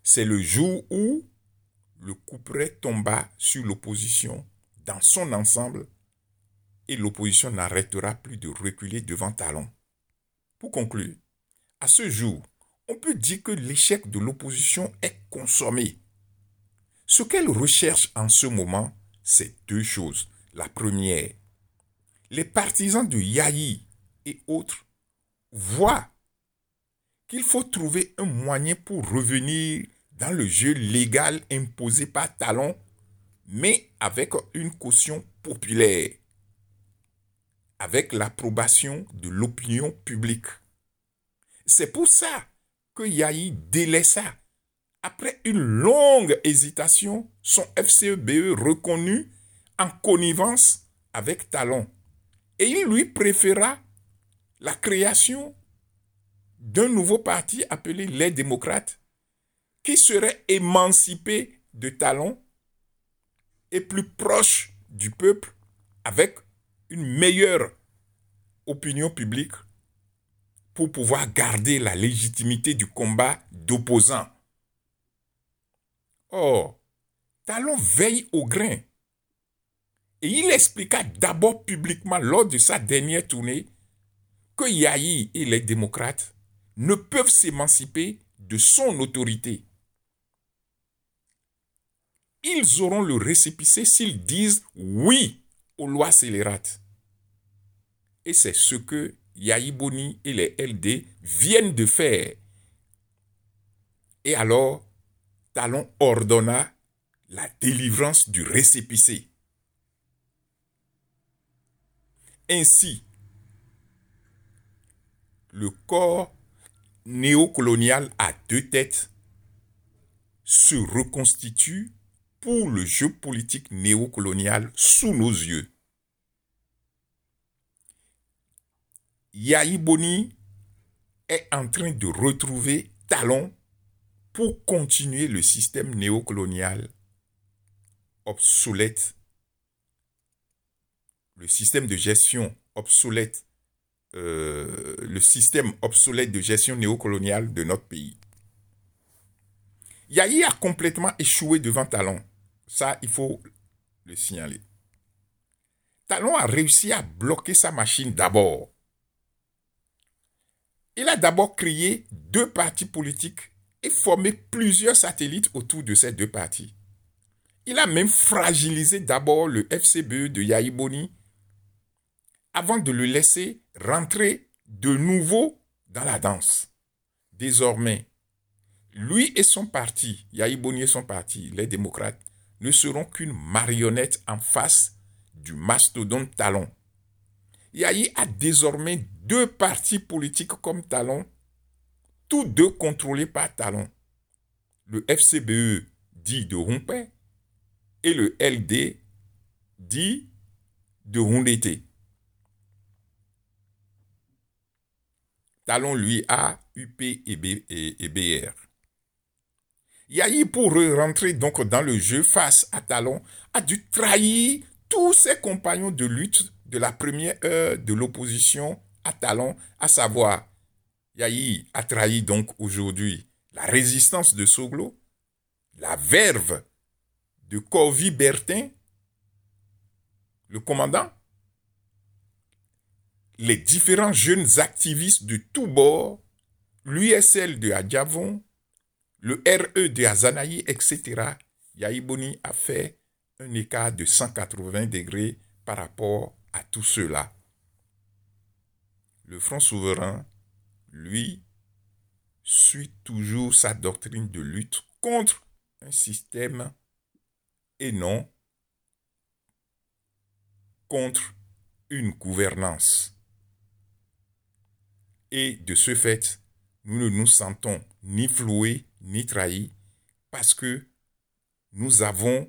C'est le jour où le couperet tomba sur l'opposition dans son ensemble et l'opposition n'arrêtera plus de reculer devant Talon. Pour conclure, à ce jour, on peut dire que l'échec de l'opposition est consommé. Ce qu'elle recherche en ce moment, c'est deux choses. La première, les partisans de Yahi et autres voient qu'il faut trouver un moyen pour revenir dans le jeu légal imposé par Talon, mais avec une caution populaire, avec l'approbation de l'opinion publique. C'est pour ça que Yahi délaissa, après une longue hésitation, son FCEBE reconnu en connivence avec Talon. Et il lui préféra la création d'un nouveau parti appelé les démocrates, qui serait émancipé de Talon et plus proche du peuple, avec une meilleure opinion publique pour pouvoir garder la légitimité du combat d'opposants. Or, Talon veille au grain. Et il expliqua d'abord publiquement lors de sa dernière tournée que Yahi et les démocrates ne peuvent s'émanciper de son autorité. Ils auront le récépissé s'ils disent oui aux lois scélérates. Et c'est ce que Yahi Boni et les LD viennent de faire. Et alors, Talon ordonna la délivrance du récépissé. Ainsi, le corps néocolonial à deux têtes se reconstitue pour le jeu politique néocolonial sous nos yeux. Yahi Boni est en train de retrouver Talon pour continuer le système néocolonial obsolète, le système de gestion obsolète, le système obsolète de gestion néocoloniale de notre pays. Yahi a complètement échoué devant Talon. Ça, il faut le signaler. Talon a réussi à bloquer sa machine d'abord. Il a d'abord créé deux partis politiques et formé plusieurs satellites autour de ces deux partis. Il a même fragilisé d'abord le FCBE de Yahi Boni avant de le laisser rentrer de nouveau dans la danse. Désormais, lui et son parti, Yahi Boni et son parti, les démocrates, ne seront qu'une marionnette en face du mastodonte Talon. Yahi a désormais deux partis politiques comme Talon, tous deux contrôlés par Talon. Le FCBE dit de Rumpé et le LD dit de Rundete. Talon, lui, a UP et BR. Yahi, pour rentrer donc dans le jeu face à Talon, a dû trahir tous ses compagnons de lutte de la première heure de l'opposition à Talon, à savoir, Yahi a trahi donc aujourd'hui la résistance de Soglo, la verve de Corvi Bertin, le commandant, les différents jeunes activistes de tous bords, l'USL de Adjavon, le RE de Azanaï, etc. Yahi Boni a fait un écart de 180 degrés par rapport à tout cela. Le Front souverain, lui, suit toujours sa doctrine de lutte contre un système et non contre une gouvernance. Et de ce fait, nous ne nous sentons ni floués ni trahis parce que nous avons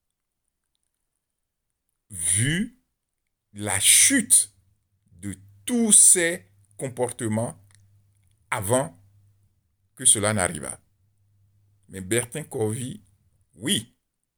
vu la chute de tous ces comportements avant que cela n'arrivât. Mais Bertin Corvi, oui.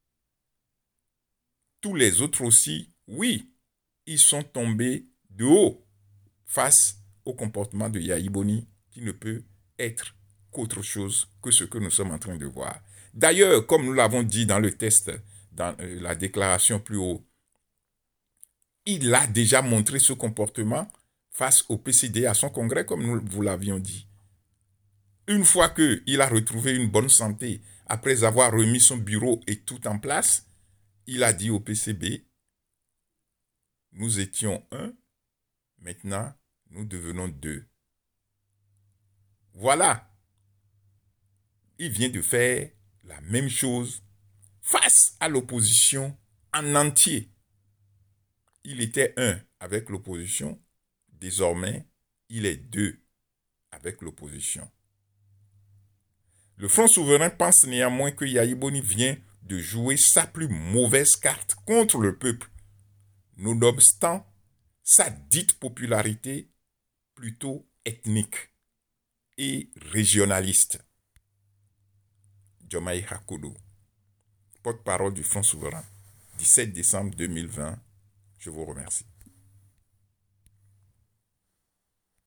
Tous les autres aussi, oui. Ils sont tombés de haut face au comportement de Yahi Boni qui ne peut être qu'autre chose que ce que nous sommes en train de voir. D'ailleurs, comme nous l'avons dit dans le test, dans la déclaration plus haut, il a déjà montré ce comportement face au PCD à son congrès, comme nous vous l'avions dit. Une fois qu'il a retrouvé une bonne santé, après avoir remis son bureau et tout en place, il a dit au PCB, nous étions 1, maintenant nous devenons 2. Voilà. Il vient de faire la même chose face à l'opposition en entier. Il était 1 avec l'opposition, désormais il est 2 avec l'opposition. Le Front souverain pense néanmoins que Yahya Boni vient de jouer sa plus mauvaise carte contre le peuple, nonobstant sa dite popularité plutôt ethnique et régionaliste. Diomaye Hakodo, porte-parole du Front souverain, 17 décembre 2020. Je vous remercie.